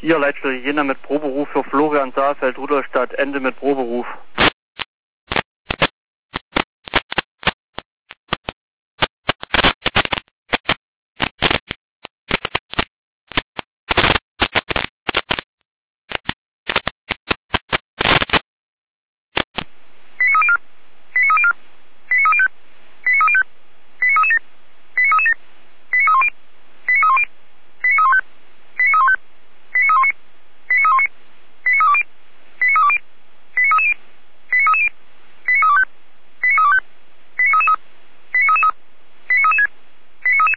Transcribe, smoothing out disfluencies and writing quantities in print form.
Ihr Leitstelle Jena mit Proberuf für Florian Saalfeld, Rudolstadt, Ende mit Proberuf.